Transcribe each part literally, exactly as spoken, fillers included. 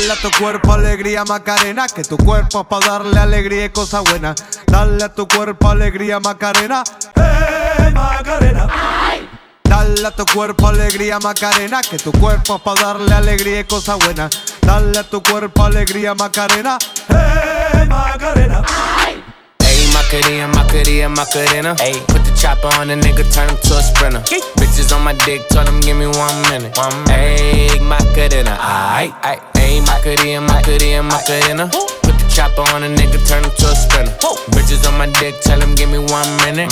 Dale a tu cuerpo alegría Macarena, que tu cuerpo es pa' darle alegría y cosas buenas. Dale a tu cuerpo alegría Macarena, eh Macarena. Dale a tu cuerpo alegría Macarena, que tu cuerpo es pa' darle alegría y cosas buenas. Dale a tu cuerpo alegría Macarena, eh Macarena. Hey Macarena, Macarena, Macarena. Hey, put the chopper on the nigga, turn him to a sprinter. Yee. Bitches on my dick, told him give me one minute. One minute. Hey Macarena, aight, aight. Hey Macarena, Macarena, Macarena. Put the chopper on a nigga, turn him to a sprinter. Ooh. Bitches on my dick, tell him give me one minute.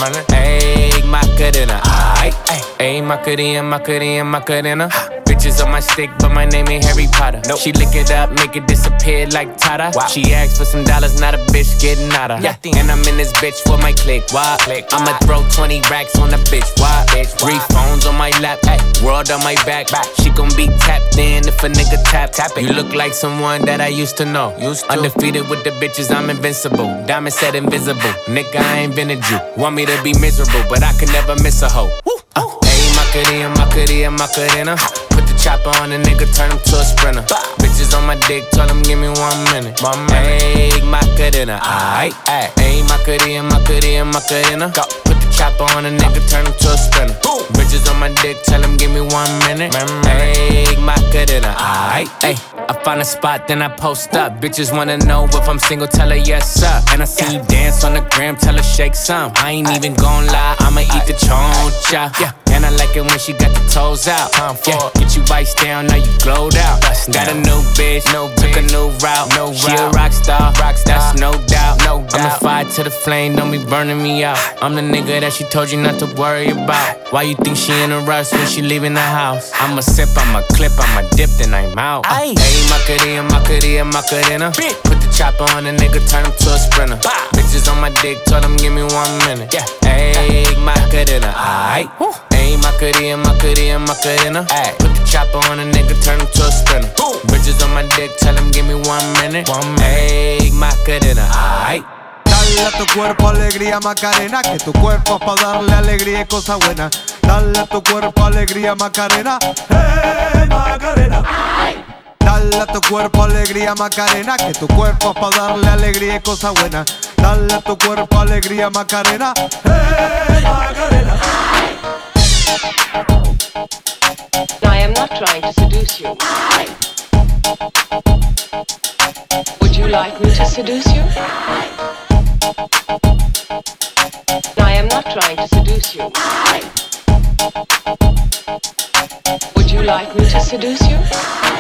Hey Macarena, aight, aight. Hey Macarena, Macarena, Macarena. Bitches on my stick, but my name ain't Harry Potter. Nope. She lick it up, make it disappear like Tata. Wow. She asked for some dollars, not a bitch getting nada. Yeah. And I'm in this bitch for my click. Why? Click. I'ma throw twenty racks on a bitch. Why? Bitch. Three phones on my lap, ay. World on my back. back. She gon' be tapped in if a nigga tap. tap it. You look like someone that I used to know. Used to. Undefeated with the bitches, I'm invincible. Diamond said invisible. Nigga, I ain't invented you. Want me to be miserable, but I can never miss a hoe. Uh. Hey, Macarena, Macarena, Macarena. Put the chopper on a nigga, turn him to a sprinter. Bah. Bitches on my dick, told him give me one minute. One minute. Hey, Macarena, aight, aight. Hey, Macarena, Macarena, Macarena. Put the chopper on a nigga, turn him to a sprinter. Ooh. Bitches on my dick, tell him give me one minute. Hey, Macarena, aight, ayy. I find a spot, then I post up. Bitches wanna know if I'm single, tell her yes, sir. And I see yeah. you dance on the gram, tell her shake some. I ain't even gon' lie, I'ma eat the choncha. Yeah. And I like it when she got the toes out. Time for yeah. Get you bites down, now you glowed out. That's got down. A new bitch, no took bitch. A new route. No she route. A rock star, rock star, that's no doubt. No doubt. I'm a fire to the flame, don't be burning me out. I'm the nigga that she told you not to worry about. Why you think she in a rush when she leaving the house? I'm a sip, I'm a clip, I'm a dip, then I'm out. Uh, hey, Macarena, Macarena, Macarena. Put the chopper on a nigga, turn him to a sprinter. Bah. Bitches on my dick, told him give me one minute. Yeah. Hey, Macarena, aight. Hey, Macarena, Macarena, Macarena. Ay. Put the chopper on a nigga, turn him to a sprinter. Ooh. Bitches on my dick, tell him give me one minute. One minute. Hey, Macarena, aight. Dale a tu cuerpo alegría Macarena, que tu cuerpo es pa' darle alegría y cosas buenas. Dale a tu cuerpo alegría Macarena, eh Macarena. Dale a tu cuerpo alegría Macarena, que tu cuerpo es pa' darle alegría y cosas buenas. Dale a tu cuerpo alegría Macarena, eh Macarena. I am not trying to seduce you. Would you like me to seduce you? I am not trying to seduce you. Would you like me to seduce you?